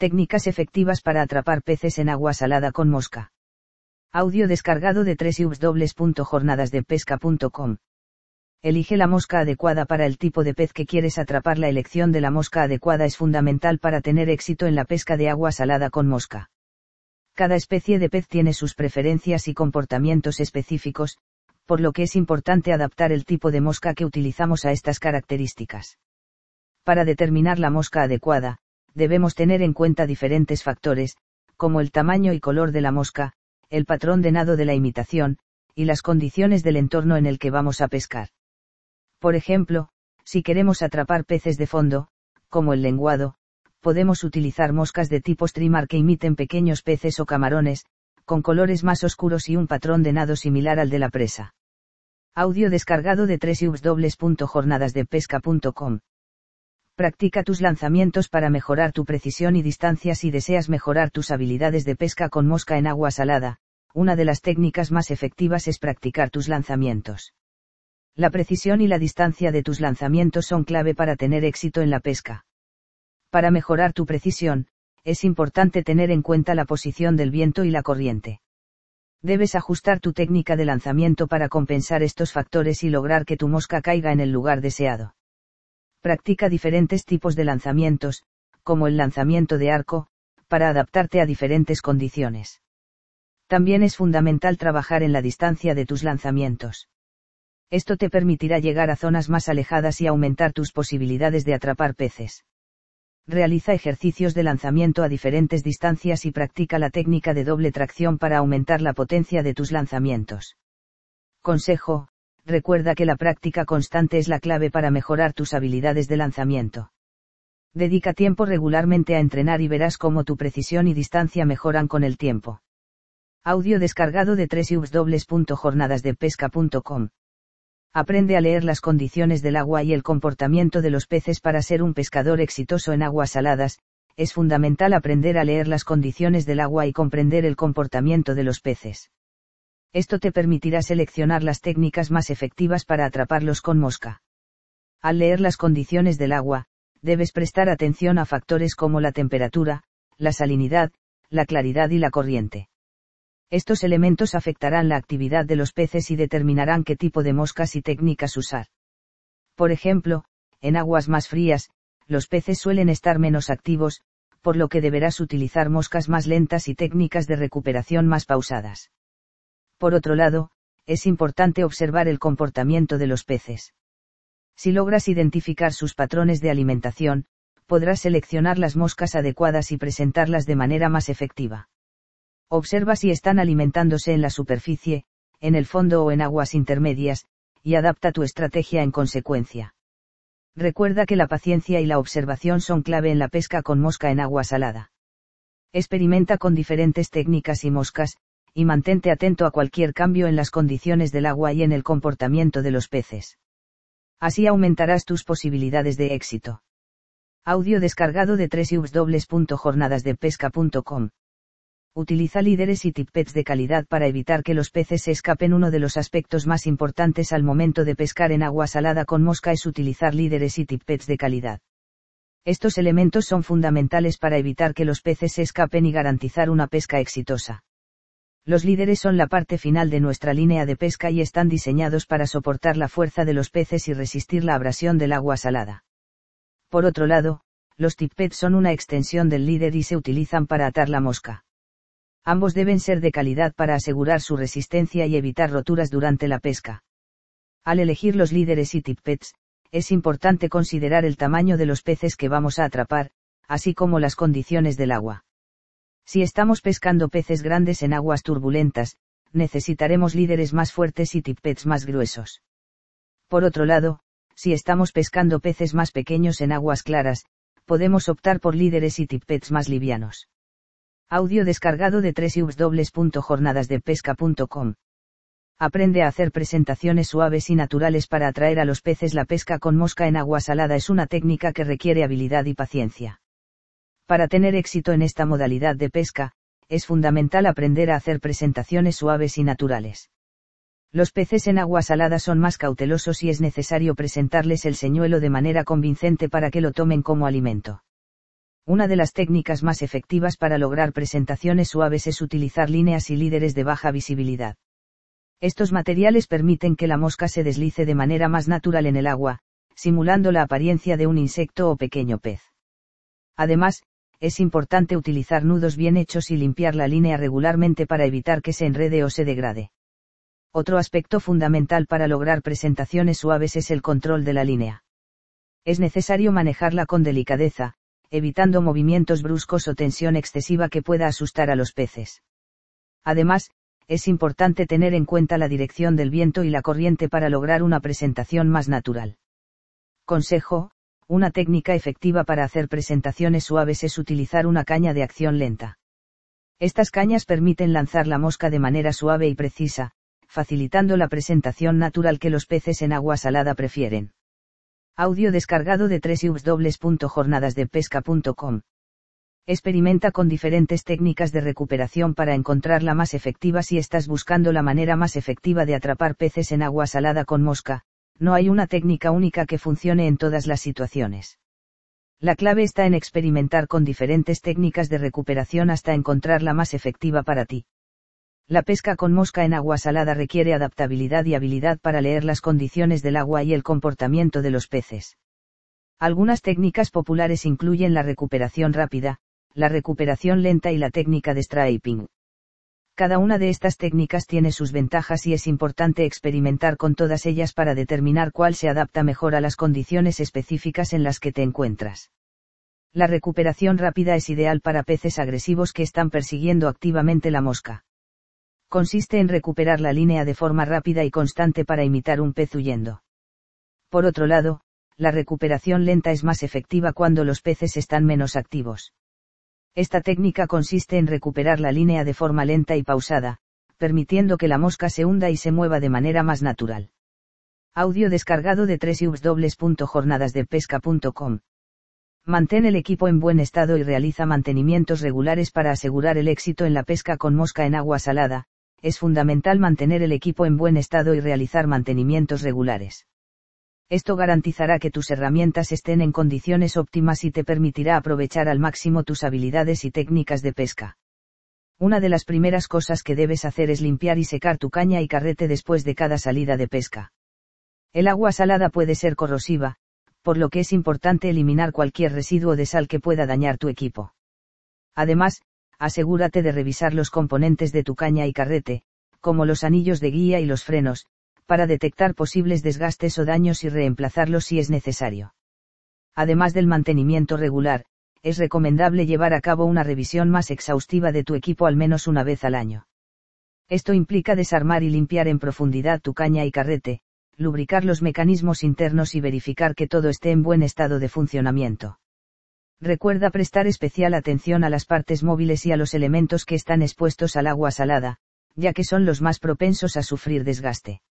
Técnicas efectivas para atrapar peces en agua salada con mosca. Audio descargado de www.jornadasdepesca.com. Elige la mosca adecuada para el tipo de pez que quieres atrapar. La elección de la mosca adecuada es fundamental para tener éxito en la pesca de agua salada con mosca. Cada especie de pez tiene sus preferencias y comportamientos específicos, por lo que es importante adaptar el tipo de mosca que utilizamos a estas características. Para determinar la mosca adecuada, debemos tener en cuenta diferentes factores, como el tamaño y color de la mosca, el patrón de nado de la imitación, y las condiciones del entorno en el que vamos a pescar. Por ejemplo, si queremos atrapar peces de fondo, como el lenguado, podemos utilizar moscas de tipo streamer que imiten pequeños peces o camarones, con colores más oscuros y un patrón de nado similar al de la presa. Audio descargado de www.jornadasdepesca.com. Practica tus lanzamientos para mejorar tu precisión y distancia. Si deseas mejorar tus habilidades de pesca con mosca en agua salada, una de las técnicas más efectivas es practicar tus lanzamientos. La precisión y la distancia de tus lanzamientos son clave para tener éxito en la pesca. Para mejorar tu precisión, es importante tener en cuenta la posición del viento y la corriente. Debes ajustar tu técnica de lanzamiento para compensar estos factores y lograr que tu mosca caiga en el lugar deseado. Practica diferentes tipos de lanzamientos, como el lanzamiento de arco, para adaptarte a diferentes condiciones. También es fundamental trabajar en la distancia de tus lanzamientos. Esto te permitirá llegar a zonas más alejadas y aumentar tus posibilidades de atrapar peces. Realiza ejercicios de lanzamiento a diferentes distancias y practica la técnica de doble tracción para aumentar la potencia de tus lanzamientos. Consejo: recuerda que la práctica constante es la clave para mejorar tus habilidades de lanzamiento. Dedica tiempo regularmente a entrenar y verás cómo tu precisión y distancia mejoran con el tiempo. Audio descargado de www.jornadasdepesca.com. Aprende a leer las condiciones del agua y el comportamiento de los peces para ser un pescador exitoso en aguas saladas. Es fundamental aprender a leer las condiciones del agua y comprender el comportamiento de los peces. Esto te permitirá seleccionar las técnicas más efectivas para atraparlos con mosca. Al leer las condiciones del agua, debes prestar atención a factores como la temperatura, la salinidad, la claridad y la corriente. Estos elementos afectarán la actividad de los peces y determinarán qué tipo de moscas y técnicas usar. Por ejemplo, en aguas más frías, los peces suelen estar menos activos, por lo que deberás utilizar moscas más lentas y técnicas de recuperación más pausadas. Por otro lado, es importante observar el comportamiento de los peces. Si logras identificar sus patrones de alimentación, podrás seleccionar las moscas adecuadas y presentarlas de manera más efectiva. Observa si están alimentándose en la superficie, en el fondo o en aguas intermedias, y adapta tu estrategia en consecuencia. Recuerda que la paciencia y la observación son clave en la pesca con mosca en agua salada. Experimenta con diferentes técnicas y moscas, y mantente atento a cualquier cambio en las condiciones del agua y en el comportamiento de los peces. Así aumentarás tus posibilidades de éxito. Audio descargado de www.jornadasdepesca.com. Utiliza líderes y tippets de calidad para evitar que los peces se escapen. Uno de los aspectos más importantes al momento de pescar en agua salada con mosca es utilizar líderes y tippets de calidad. Estos elementos son fundamentales para evitar que los peces se escapen y garantizar una pesca exitosa. Los líderes son la parte final de nuestra línea de pesca y están diseñados para soportar la fuerza de los peces y resistir la abrasión del agua salada. Por otro lado, los tippets son una extensión del líder y se utilizan para atar la mosca. Ambos deben ser de calidad para asegurar su resistencia y evitar roturas durante la pesca. Al elegir los líderes y tippets, es importante considerar el tamaño de los peces que vamos a atrapar, así como las condiciones del agua. Si estamos pescando peces grandes en aguas turbulentas, necesitaremos líderes más fuertes y tippets más gruesos. Por otro lado, si estamos pescando peces más pequeños en aguas claras, podemos optar por líderes y tippets más livianos. Audio descargado de www.jornadasdepesca.com. Aprende a hacer presentaciones suaves y naturales para atraer a los peces. La pesca con mosca en agua salada es una técnica que requiere habilidad y paciencia. Para tener éxito en esta modalidad de pesca, es fundamental aprender a hacer presentaciones suaves y naturales. Los peces en agua salada son más cautelosos y es necesario presentarles el señuelo de manera convincente para que lo tomen como alimento. Una de las técnicas más efectivas para lograr presentaciones suaves es utilizar líneas y líderes de baja visibilidad. Estos materiales permiten que la mosca se deslice de manera más natural en el agua, simulando la apariencia de un insecto o pequeño pez. Además, es importante utilizar nudos bien hechos y limpiar la línea regularmente para evitar que se enrede o se degrade. Otro aspecto fundamental para lograr presentaciones suaves es el control de la línea. Es necesario manejarla con delicadeza, evitando movimientos bruscos o tensión excesiva que pueda asustar a los peces. Además, es importante tener en cuenta la dirección del viento y la corriente para lograr una presentación más natural. Consejo: una técnica efectiva para hacer presentaciones suaves es utilizar una caña de acción lenta. Estas cañas permiten lanzar la mosca de manera suave y precisa, facilitando la presentación natural que los peces en agua salada prefieren. Audio descargado de www.jornadasdepesca.com. Experimenta con diferentes técnicas de recuperación para encontrar la más efectiva si estás buscando la manera más efectiva de atrapar peces en agua salada con mosca. No hay una técnica única que funcione en todas las situaciones. La clave está en experimentar con diferentes técnicas de recuperación hasta encontrar la más efectiva para ti. La pesca con mosca en agua salada requiere adaptabilidad y habilidad para leer las condiciones del agua y el comportamiento de los peces. Algunas técnicas populares incluyen la recuperación rápida, la recuperación lenta y la técnica de striping. Cada una de estas técnicas tiene sus ventajas y es importante experimentar con todas ellas para determinar cuál se adapta mejor a las condiciones específicas en las que te encuentras. La recuperación rápida es ideal para peces agresivos que están persiguiendo activamente la mosca. Consiste en recuperar la línea de forma rápida y constante para imitar un pez huyendo. Por otro lado, la recuperación lenta es más efectiva cuando los peces están menos activos. Esta técnica consiste en recuperar la línea de forma lenta y pausada, permitiendo que la mosca se hunda y se mueva de manera más natural. Audio descargado de www.jornadasdepesca.com. Mantén el equipo en buen estado y realiza mantenimientos regulares para asegurar el éxito en la pesca con mosca en agua salada. Es fundamental mantener el equipo en buen estado y realizar mantenimientos regulares. Esto garantizará que tus herramientas estén en condiciones óptimas y te permitirá aprovechar al máximo tus habilidades y técnicas de pesca. Una de las primeras cosas que debes hacer es limpiar y secar tu caña y carrete después de cada salida de pesca. El agua salada puede ser corrosiva, por lo que es importante eliminar cualquier residuo de sal que pueda dañar tu equipo. Además, asegúrate de revisar los componentes de tu caña y carrete, como los anillos de guía y los frenos, para detectar posibles desgastes o daños y reemplazarlos si es necesario. Además del mantenimiento regular, es recomendable llevar a cabo una revisión más exhaustiva de tu equipo al menos una vez al año. Esto implica desarmar y limpiar en profundidad tu caña y carrete, lubricar los mecanismos internos y verificar que todo esté en buen estado de funcionamiento. Recuerda prestar especial atención a las partes móviles y a los elementos que están expuestos al agua salada, ya que son los más propensos a sufrir desgaste.